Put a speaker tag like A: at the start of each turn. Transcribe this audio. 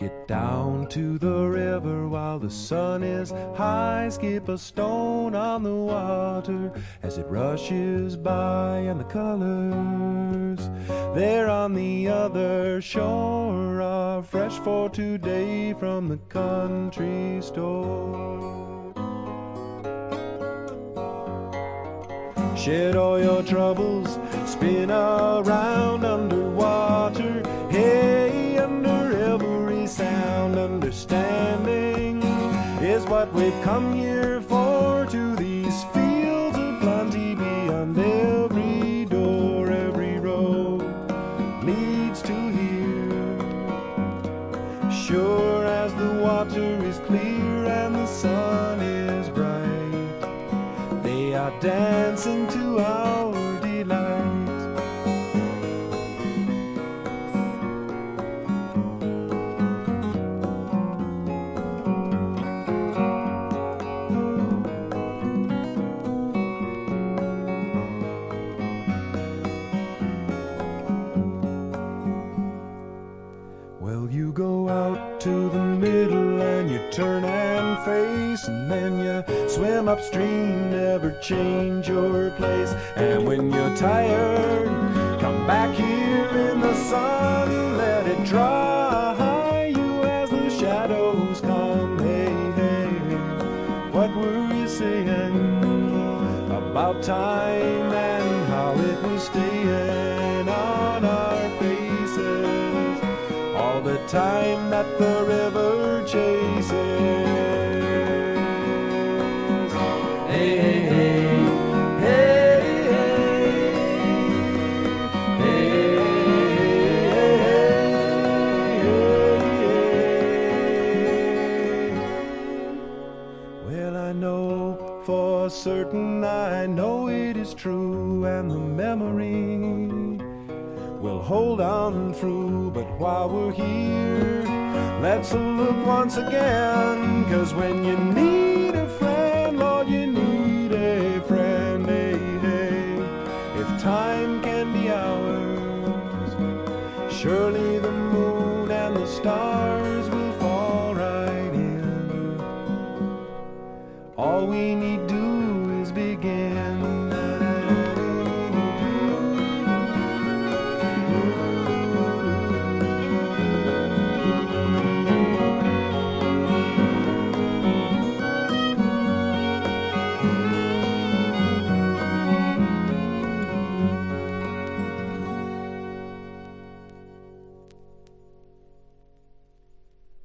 A: Get down to the river while the sun is high. Skip a stone on the water as it rushes by, and the colors there on the other shore are fresh for today from the country store. Shed all your troubles, spin around underwater. Hey, under every sound, understanding is what we've come here for. To these fields of plenty beyond every door, every road leads to here. Sure as the water is clear and the sun is bright, they are dancing to our delight. Well, you go out to the middle and you turn and face, and then you swim upstream, never change your place. And when you're tired, come back here in the sun, let it dry you as the shadows come. Hey, hey, what were you saying about time and how it was staying on our faces all the time that the river chases? Hey, hey, hey, hey, hey. Well, I know for certain, I know it is true, and the memory will hold on through. But while we're here, let's look once again, 'cause when you need a friend, Lord, you need a friend. Hey, hey, if time can be ours, surely the moon and the stars